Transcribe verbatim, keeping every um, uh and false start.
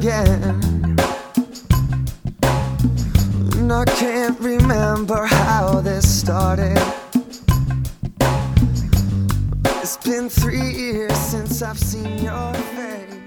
again. And I can't remember how this started. It's been three years since I've seen your face.